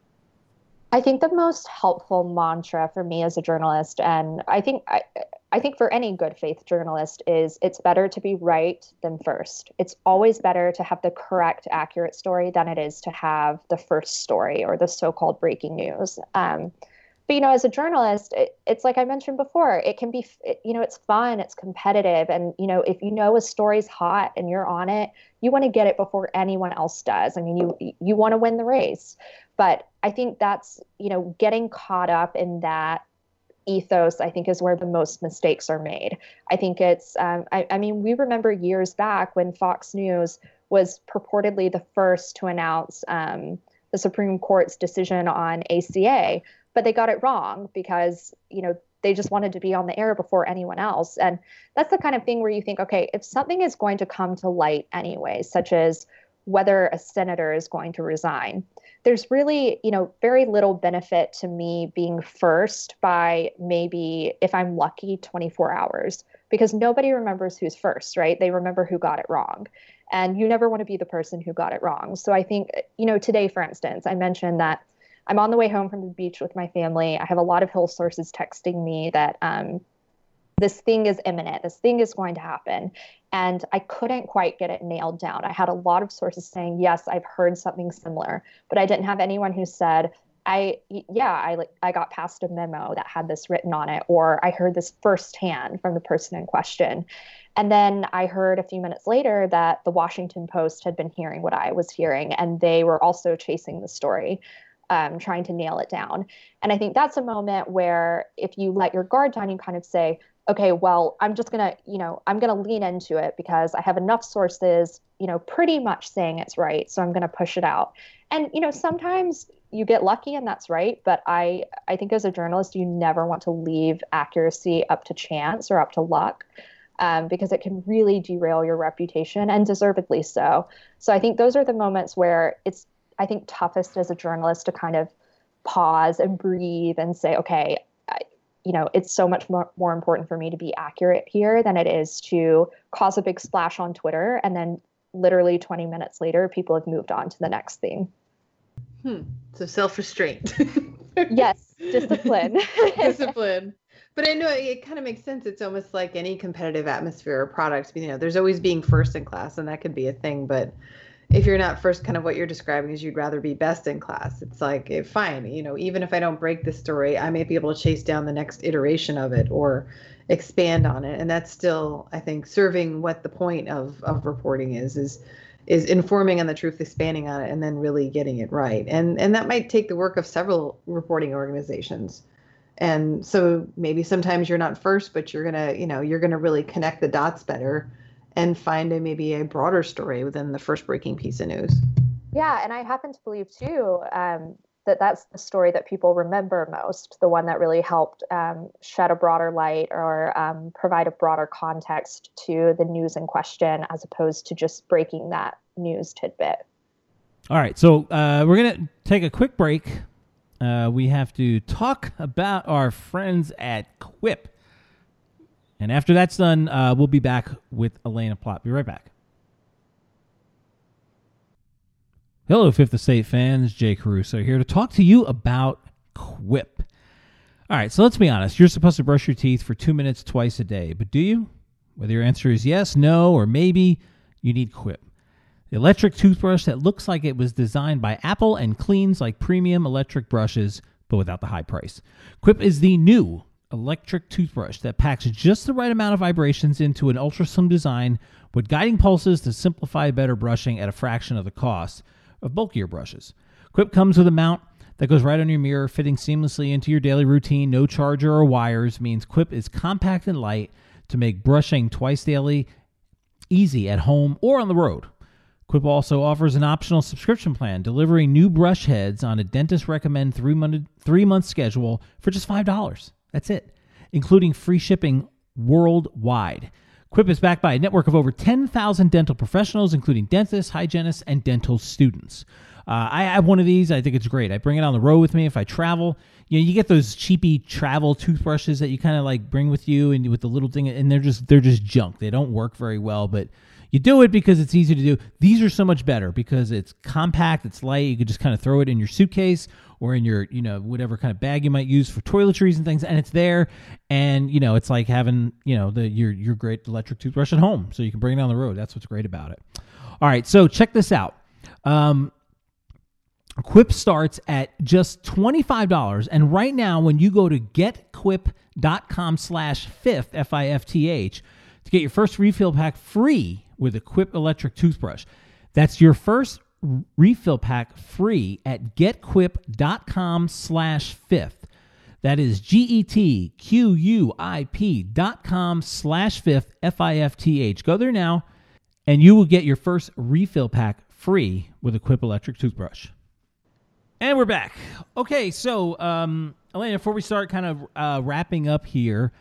I think the most helpful mantra for me as a journalist, and I think I, I think for any good faith journalist, is it's better to be right than first. It's always better to have the correct, accurate story than it is to have the first story or the so-called breaking news. Um, but, you know, as a journalist, it, it's like I mentioned before, it can be, it, you know, it's fun, it's competitive. And, you know, if you know a story's hot and you're on it, you want to get it before anyone else does. I mean, you you want to win the race. But I think that's, you know, getting caught up in that ethos, I think, is where the most mistakes are made. I think it's, um, I, I mean, we remember years back when Fox News was purportedly the first to announce um, the Supreme Court's decision on A C A, but they got it wrong because, you know, they just wanted to be on the air before anyone else. And that's the kind of thing where you think, okay, if something is going to come to light anyway, such as whether a senator is going to resign, there's really, you know, very little benefit to me being first by maybe, if I'm lucky, twenty-four hours, because nobody remembers who's first, right? They remember who got it wrong. And you never want to be the person who got it wrong. So I think, you know, today, for instance, I mentioned that I'm on the way home from the beach with my family. I have a lot of Hill sources texting me that um, this thing is imminent. This thing is going to happen. And I couldn't quite get it nailed down. I had a lot of sources saying, yes, I've heard something similar, but I didn't have anyone who said, I, yeah, I like, I got passed a memo that had this written on it, or I heard this firsthand from the person in question. And then I heard a few minutes later that the Washington Post had been hearing what I was hearing, and they were also chasing the story, um, trying to nail it down. And I think that's a moment where if you let your guard down, you kind of say, okay, well, I'm just going to, you know, I'm going to lean into it because I have enough sources, you know, pretty much saying it's right. So I'm going to push it out. And, you know, sometimes you get lucky and that's right. But I, I think as a journalist, you never want to leave accuracy up to chance or up to luck, um, because it can really derail your reputation, and deservedly so. So I think those are the moments where it's, I think, toughest as a journalist to kind of pause and breathe and say, okay, you know, it's so much more, more important for me to be accurate here than it is to cause a big splash on Twitter. And then literally twenty minutes later, people have moved on to the next thing.
Hmm. So self-restraint.
Yes. Discipline.
Discipline. But I know it kind of makes sense. It's almost like any competitive atmosphere or product. You know, there's always being first in class, and that could be a thing. But if you're not first, kind of what you're describing is you'd rather be best in class. It's like, eh, fine, you know, even if I don't break the story, I may be able to chase down the next iteration of it or expand on it. And that's still, I think, serving what the point of, of reporting is, is, is informing on the truth, expanding on it, and then really getting it right. And, and that might take the work of several reporting organizations. And so maybe sometimes you're not first, but you're going to, you know, you're going to really connect the dots better and find a maybe a broader story within the first breaking piece of news.
Yeah, and I happen to believe too, um, that that's the story that people remember most, the one that really helped um, shed a broader light or um, provide a broader context to the news in question, as opposed to just breaking that news tidbit.
All right, so uh, we're going to take a quick break. Uh, we have to talk about our friends at Quip. And after that's done, uh, we'll be back with Elena Plott. Be right back. Hello, Fifth Estate fans. Jay Caruso here to talk to you about Quip. All right, so let's be honest. You're supposed to brush your teeth for two minutes twice a day, but do you? Whether your answer is yes, no, or maybe, you need Quip. The electric toothbrush that looks like it was designed by Apple and cleans like premium electric brushes, but without the high price. Quip is the new electric toothbrush that packs just the right amount of vibrations into an ultra-slim design with guiding pulses to simplify better brushing at a fraction of the cost of bulkier brushes. Quip comes with a mount that goes right on your mirror, fitting seamlessly into your daily routine. No charger or wires means Quip is compact and light to make brushing twice daily easy at home or on the road. Quip also offers an optional subscription plan, delivering new brush heads on a dentist recommend three-month three-month schedule for just five dollars. That's it, including free shipping worldwide. Quip is backed by a network of over ten thousand dental professionals, including dentists, hygienists, and dental students. Uh, I have one of these. I think it's great. I bring it on the road with me if I travel. You know, you get those cheapy travel toothbrushes that you kind of like bring with you, and with the little thing, and they're just they're just junk. They don't work very well, but you do it because it's easy to do. These are so much better because it's compact, it's light. You could just kind of throw it in your suitcase or in your, you know, whatever kind of bag you might use for toiletries and things, and it's there. And, you know, it's like having, you know, the your your great electric toothbrush at home, so you can bring it on the road. That's what's great about it. All right, so check this out. Um, Quip starts at just twenty-five dollars, and right now, when you go to getquip.com slash fifth, F I F T H, to get your first refill pack free with a Quip electric toothbrush. That's your first refill pack free at getquip.com slash fifth. That is G-E-T-Q-U-I-P dot com slash fifth, F I F T H. Go there now, and you will get your first refill pack free with a Quip electric toothbrush. And we're back. Okay, so, um, Elena, before we start kind of uh, wrapping up here,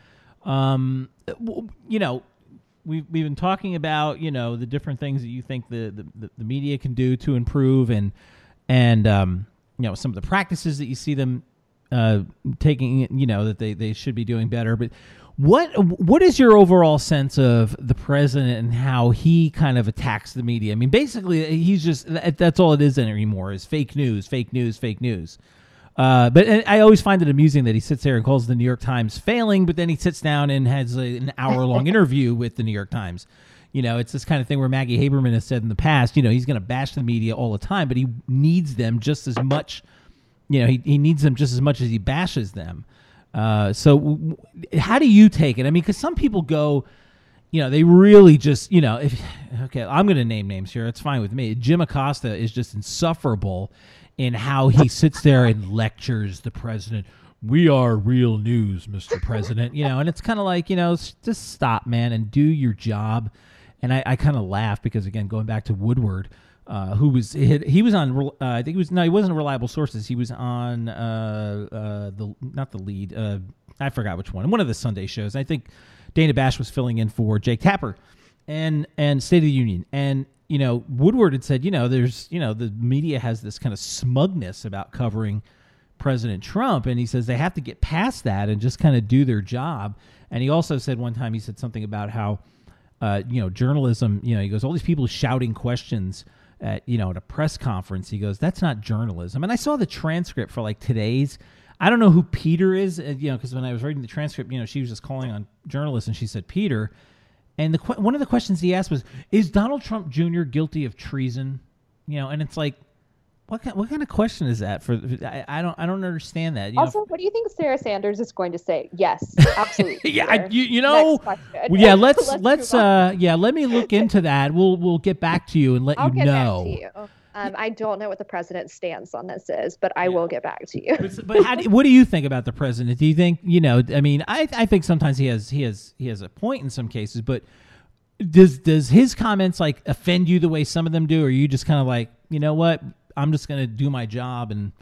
um, you know, We've, we've been talking about, you know, the different things that you think the, the, the media can do to improve and, and um, you know, some of the practices that you see them uh, taking, you know, that they, they should be doing better. But what what is your overall sense of the president and how he kind of attacks the media? I mean, basically, he's just, that's all it is anymore, is fake news, fake news, fake news. Uh, but I always find it amusing that he sits there and calls the New York Times failing, but then he sits down and has a, an hour-long interview with the New York Times. You know, it's this kind of thing where Maggie Haberman has said in the past, you know, he's going to bash the media all the time, but he needs them just as much, you know, he, he needs them just as much as he bashes them. Uh, so w- how do you take it? I mean, because some people go, you know, they really just, you know, if okay, I'm going to name names here. It's fine with me. Jim Acosta is just insufferable in how he sits there and lectures the president. We are real news, Mister President. You know, and it's kind of like, you know, just stop, man, and do your job. And I, I kind of laugh because, again, going back to Woodward, uh, who was he, he was on, uh, I think he was, no, he wasn't Reliable Sources. He was on uh, uh, the, not the lead, uh, I forgot which one, one of the Sunday shows. I think Dana Bash was filling in for Jake Tapper and, and State of the Union. And, you know, Woodward had said, you know, there's, you know, the media has this kind of smugness about covering President Trump. And he says they have to get past that and just kind of do their job. And he also said one time, he said something about how, uh, you know, journalism, you know, he goes, all these people shouting questions at, you know, at a press conference. He goes, that's not journalism. And I saw the transcript for like today's. I don't know who Peter is, uh, you know, because when I was reading the transcript, you know, she was just calling on journalists and she said Peter. And the one of the questions he asked was, is Donald Trump Junior guilty of treason? You know, and it's like, what kind, what kind of question is that? For I, I don't I don't understand that. You
also,
know,
what do you think Sarah Sanders is going to say? Yes, absolutely.
yeah, I, you, you know, well, yeah. Let's let's, let's uh yeah. Let me look into that. We'll we'll get back to you and let
I'll
you
get
know.
Back to you. Um, I don't know what the president's stance on this is, but I yeah. will get back to you.
But, but how do, what do you think about the president? Do you think, you know, I mean, I I think sometimes he has he has he has a point in some cases, but does does his comments like offend you the way some of them do, or are you just kind of like, you know what, I'm just going to do my job and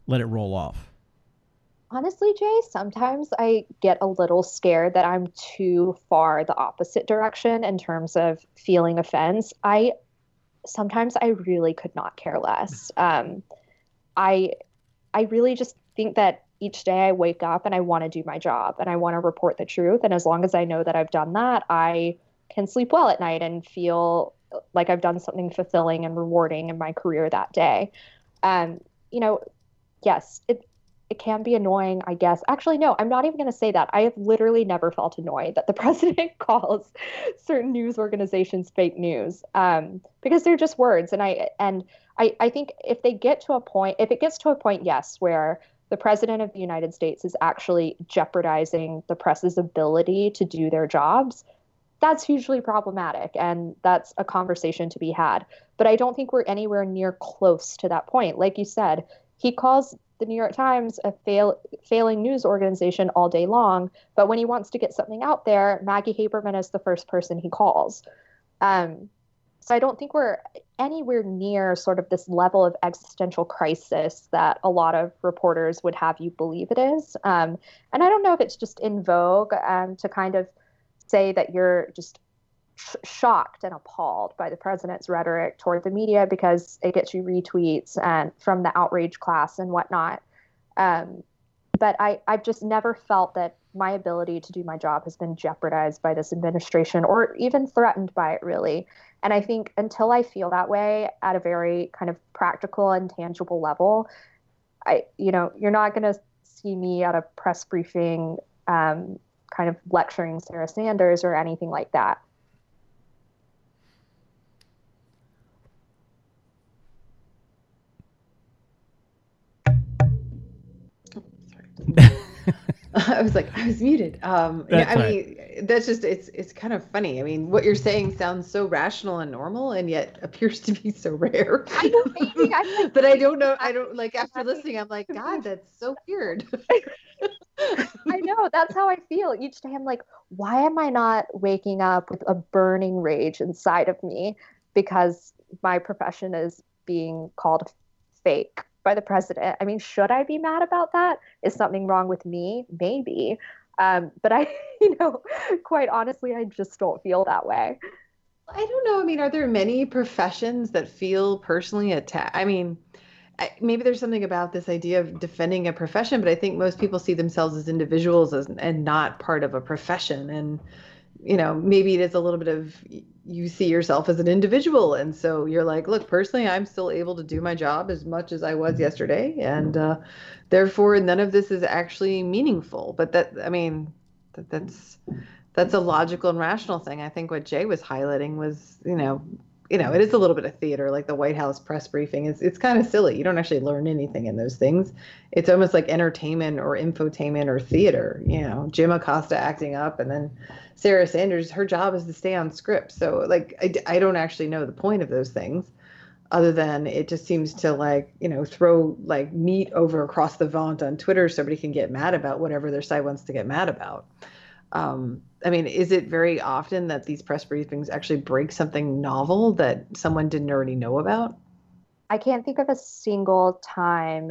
let it roll off?
Honestly, Jay, sometimes I get a little scared that I'm too far the opposite direction in terms of feeling offense. I sometimes I really could not care less. Um, I I really just think that each day I wake up and I want to do my job and I want to report the truth. And as long as I know that I've done that, I can sleep well at night and feel like I've done something fulfilling and rewarding in my career that day. Um, you know, yes, it it can be annoying, I guess. Actually, no, I'm not even going to say that. I have literally never felt annoyed that the president calls certain news organizations fake news, um, because they're just words. And I and I, I think if they get to a point, if it gets to a point, yes, where the president of the United States is actually jeopardizing the press's ability to do their jobs, that's hugely problematic. And that's a conversation to be had. But I don't think we're anywhere near close to that point. Like you said, he calls the New York Times a fail, failing news organization all day long. But when he wants to get something out there, Maggie Haberman is the first person he calls. Um, so I don't think we're anywhere near sort of this level of existential crisis that a lot of reporters would have you believe it is. Um, and I don't know if it's just in vogue um, to kind of say that you're just sh- shocked and appalled by the president's rhetoric toward the media because it gets you retweets and from the outrage class and whatnot. Um, but I, I've just never felt that my ability to do my job has been jeopardized by this administration or even threatened by it, really. And I think until I feel that way at a very kind of practical and tangible level, I, you know, you're not going to see me at a press briefing um, kind of lecturing Sarah Sanders or anything like that.
I was like, I was muted. Um, yeah, I mean, that's just, it's, it's kind of funny. I mean, what you're saying sounds so rational and normal and yet appears to be so rare.
I know, maybe I'm like,
but I don't know. I don't like after listening, I'm like, God, that's so weird.
I know, that's how I feel each day. I'm like, why am I not waking up with a burning rage inside of me because my profession is being called fake by the president? I mean, should I be mad about that? Is something wrong with me? Maybe. Um, but I, you know, quite honestly, I just don't feel that way.
I don't know. I mean, are there many professions that feel personally attacked? I mean, I, maybe there's something about this idea of defending a profession, but I think most people see themselves as individuals as, and not part of a profession. And, you know, maybe it is a little bit of you see yourself as an individual. And so you're like, look, personally, I'm still able to do my job as much as I was yesterday. And uh, therefore, none of this is actually meaningful. But that, I mean, that, that's that's a logical and rational thing. I think what Jay was highlighting was, you know, you know, it is a little bit of theater, like the White House press briefing. It's it's kind of silly. You don't actually learn anything in those things. It's almost like entertainment or infotainment or theater. You know, Jim Acosta acting up, and then Sarah Sanders, her job is to stay on script. So, like, I, I don't actually know the point of those things, other than it just seems to, like, you know, throw like meat over across the Vaunt on Twitter so somebody can get mad about whatever their side wants to get mad about. Um, I mean, is it very often that these press briefings actually break something novel that someone didn't already know about?
I can't think of a single time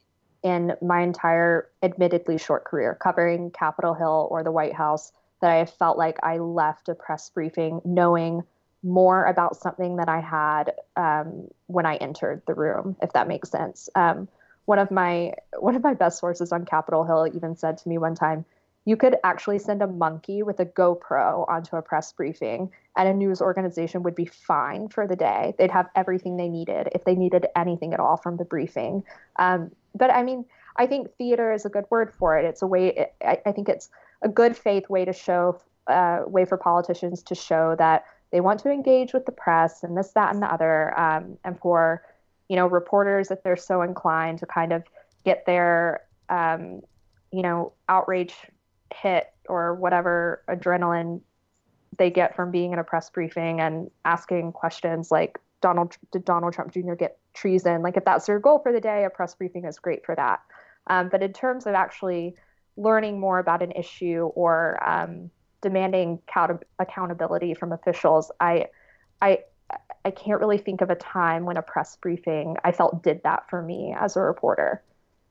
in my entire admittedly short career covering Capitol Hill or the White House that I have felt like I left a press briefing knowing more about something that I had um, when I entered the room, if that makes sense. Um, one of my one of my best sources on Capitol Hill even said to me one time, you could actually send a monkey with a GoPro onto a press briefing and a news organization would be fine for the day. They'd have everything they needed if they needed anything at all from the briefing. Um, but I mean, I think theater is a good word for it. It's a way, it, I, I think it's a good faith way to show, uh, way for politicians to show that they want to engage with the press and this, that, and the other. Um, and for, you know, reporters, if they're so inclined to kind of get their, um, you know, outrage hit or whatever adrenaline they get from being in a press briefing and asking questions like Donald did Donald Trump Junior get treason? Like if that's their goal for the day, a press briefing is great for that. Um, but in terms of actually learning more about an issue or um, demanding count- accountability from officials, I, I, I can't really think of a time when a press briefing I felt did that for me as a reporter.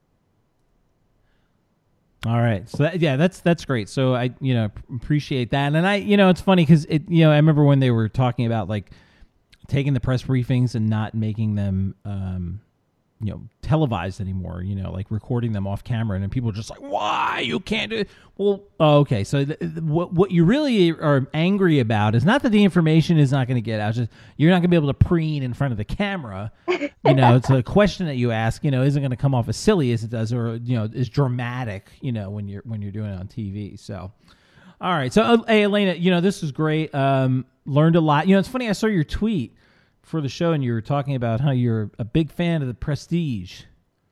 All right. So that, yeah, that's that's great. So I you know appreciate that, and I you know it's funny because it you know I remember when they were talking about like taking the press briefings and not making them um, you know televised anymore. You know, like recording them off camera, and then people are just like, why you can't do it? Well, oh, okay. So th- th- what what you really are angry about is not that the information is not going to get out. It's just you're not going to be able to preen in front of the camera. You know, it's a question that you ask. You know, isn't going to come off as silly as it does, or you know, is dramatic. You know, when you're when you're doing it on T V. So, all right. So, uh, hey, Elena, you know, this was great. Um, learned a lot. You know, it's funny. I saw your tweet for the show, and you were talking about how you're a big fan of The Prestige.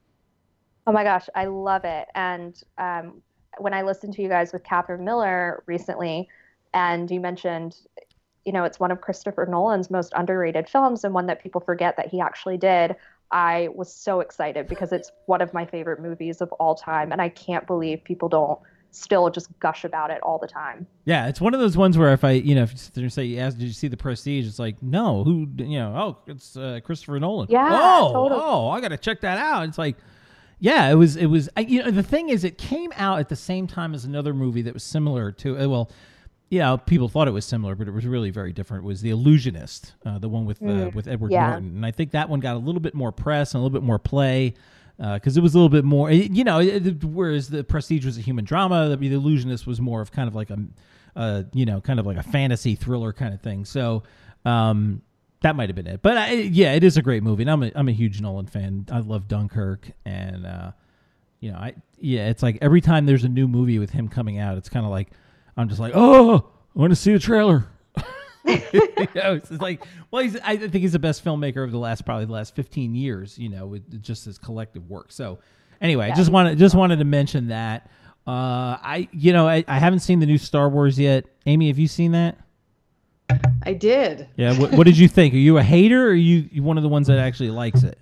Oh my gosh, I love it. And um, when I listened to you guys with Catherine Miller recently, and you mentioned, you know, it's one of Christopher Nolan's most underrated films and one that people forget that he actually did, I was so excited because it's one of my favorite movies of all time. And I can't believe people don't still just gush about it all the time.
Yeah, it's one of those ones where if I, you know, if you sit there and say, you ask, did you see The Prestige? It's like, no, who, you know, oh, it's uh, Christopher Nolan.
Yeah,
Oh,
totally.
oh, I got to check that out. It's like, yeah, it was, it was, I, you know, the thing is, it came out at the same time as another movie that was similar to, uh, well, you know, people thought it was similar, but it was really very different. It was The Illusionist, uh, the one with uh,
Mm,
with Edward
yeah.
Norton. And I think that one got a little bit more press and a little bit more play because uh, it was a little bit more, you know, it, it- whereas The Prestige was a human drama, the, the Illusionist was more of kind of like a, uh, you know, kind of like a fantasy thriller kind of thing. So um, that might have been it. But I, yeah, it is a great movie. And I'm a, I'm a huge Nolan fan. I love Dunkirk. And, uh, you know, I yeah, it's like every time there's a new movie with him coming out, it's kind of like, I'm just like, oh, I want to see the trailer. You know, it's just like, well, he's, I think he's the best filmmaker of the last, probably the last fifteen years, you know, with just his collective work. So anyway, I
Yeah.
just wanted, just wanted to mention that. Uh, I, you know, I, I haven't seen the new Star Wars yet. Amy, have you seen that?
I did.
Yeah. What, what did you think? Are you a hater or are you, you one of the ones that actually likes it?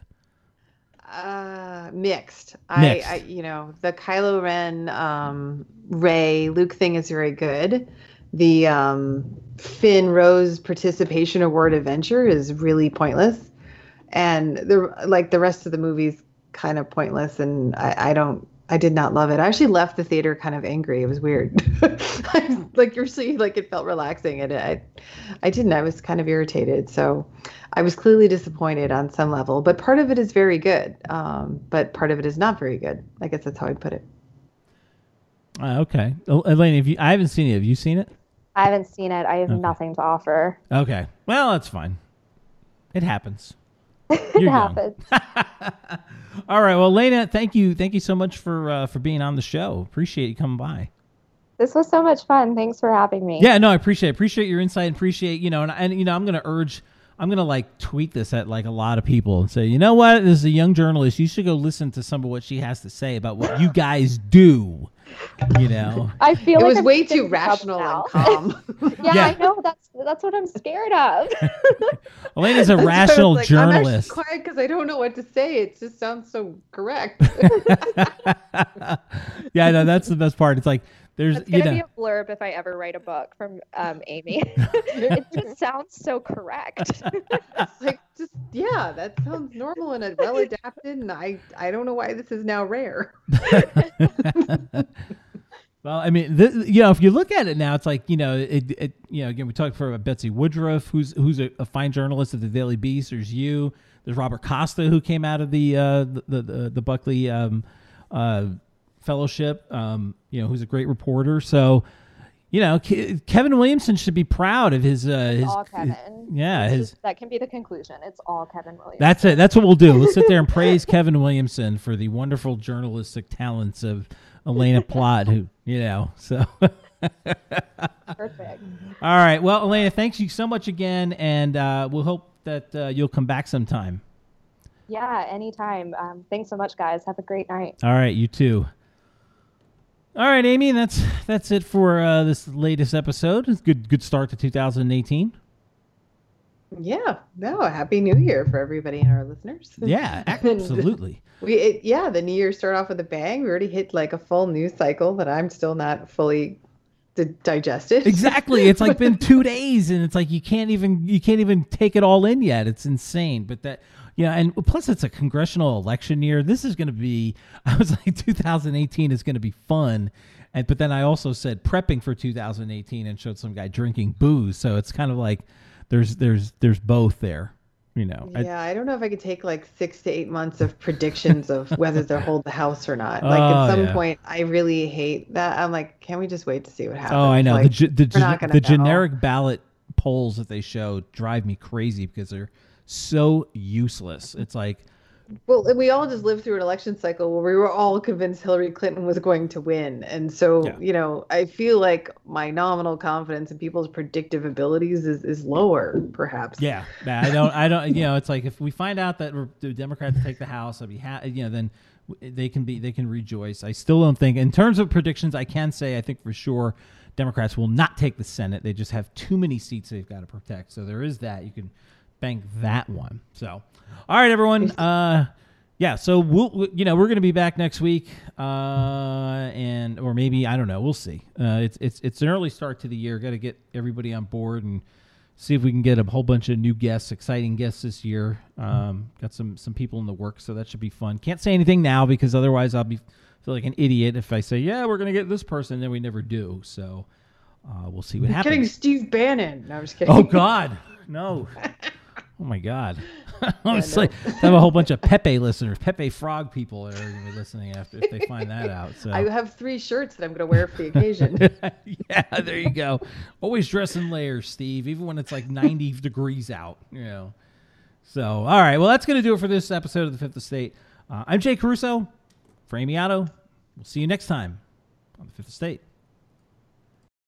Uh, mixed.
Mixed.
I, I, you know, the Kylo Ren, um, Rey, Luke thing is very good. The um, Finn Rose participation award adventure is really pointless, and the like the rest of the movie's kind of pointless. And I, I don't, I did not love it. I actually left the theater kind of angry. It was weird. I, like usually, like it felt relaxing, and I, I didn't. I was kind of irritated. So. I was clearly disappointed on some level, but part of it is very good. Um, but part of it is not very good. I guess that's how I'd put it.
Uh, okay. El- Elaine, have you, I haven't seen it. Have you seen it?
I haven't seen it. I have
Okay.
nothing to offer.
Okay. Well, that's fine. It happens.
It
You're young.
happens.
All right. Well, Elena, thank you. Thank you so much for uh, for being on the show. Appreciate you coming by.
This was so much fun. Thanks for having me.
Yeah, no, I appreciate appreciate your insight. Appreciate, you know, and, and you know, I'm going to urge, I'm going to like tweet this at like a lot of people and say, you know what? This is a young journalist. You should go listen to some of what she has to say about what you guys do. You know,
I feel
It
like
was
I'm
way
sticking
too
up
rational
now.
and calm.
yeah,
Yeah.
I know. That's that's what I'm scared of.
Elena's a
That's why I was
rational
like, I'm
journalist.
actually quiet because I don't know what to say. It just sounds so correct.
Yeah, no, that's the best part. It's like there's,
It's
you
gonna
know,
be a blurb if I ever write a book from um, Amy. It just sounds so correct.
It's like, just yeah, that sounds normal and well adapted. And I, I don't know why this is now rare.
well, I mean, th- you know, if you look at it now, it's like, you know, it, it you know, again, we talked for about Betsy Woodruff, who's who's a, a fine journalist at the Daily Beast. There's you. There's Robert Costa, who came out of the uh, the, the the the Buckley um, uh, Fellowship. Um, you know, who's a great reporter. So, you know, Ke- Kevin Williamson should be proud of his uh, his.
all Kevin.
yeah,
It's
his.
just- that can be the conclusion. It's all Kevin Williams.
That's it. That's what we'll do. We'll sit there and praise Kevin Williamson for the wonderful journalistic talents of Elena Plott, who, you know, so.
Perfect.
All right. Well, Elena, thanks you so much again, and uh, we'll hope that uh, you'll come back sometime.
Yeah, anytime. Um, thanks so much, guys. Have a great night.
All right. You too. All right, Amy, that's that's it for uh, this latest episode. It's a good good start to two thousand eighteen.
Yeah, no, happy New Year for everybody and our listeners.
Yeah, absolutely.
We it, yeah, the New Year started off with a bang. We already hit like a full news cycle that I'm still not fully di- digested.
Exactly. It's like been two days, and it's like you can't even you can't even take it all in yet. It's insane. But that Yeah, and plus it's a congressional election year. This is going to be, I was like, two thousand eighteen is going to be fun. And but then I also said prepping for two thousand eighteen and showed some guy drinking booze. So it's kind of like there's there's there's both there, you know.
Yeah, I, I don't know if I could take like six to eight months of predictions of whether they'll hold the House or not. Like
Oh,
at some
yeah.
point, I really hate that. I'm like, can we just wait to see what happens?
Oh, I know.
Like,
the ge- the,
we're not
ge-
gonna
the
know.
generic ballot polls that they show drive me crazy because they're so useless. It's like,
Well, we all just lived through an election cycle where we were all convinced Hillary Clinton was going to win. And so,
Yeah.
you know, I feel like my nominal confidence in people's predictive abilities is, is lower, perhaps.
yeah, nah, I don't, I don't, you know, it's like if we find out that re- the Democrats take the House, I'll be happy, you know, then w- they can be, they can rejoice. I still don't think, in terms of predictions, I can say, I think for sure Democrats will not take the Senate. They just have too many seats they've got to protect. So there is that. You can bank that one. So, all right, everyone. Uh, yeah. So we'll, we- you know, we're going to be back next week, uh, and or maybe I don't know. We'll see. Uh, it's it's it's an early start to the year. Got to get everybody on board and see if we can get a whole bunch of new guests, exciting guests this year. Um, got some some people in the works, so that should be fun. Can't say anything now because otherwise I'll be feel like an idiot if I say, yeah, we're going to get this person, and then we never do. So uh, we'll see what
You're
happens.
kidding Steve Bannon. No, I'm just kidding.
Oh God, no! Oh my God! I was
no.
like, I have a whole bunch of Pepe listeners, Pepe Frog people that are going to be listening after if they find that out. So
I have three shirts that I'm going to wear for the occasion.
yeah, there you go. Always dress in layers, Steve, even when it's like ninety degrees out. You know. So all right, well that's going to do it for this episode of the Fifth Estate. Uh, I'm Jay Caruso for Amy Otto. We'll see you next time on the Fifth Estate.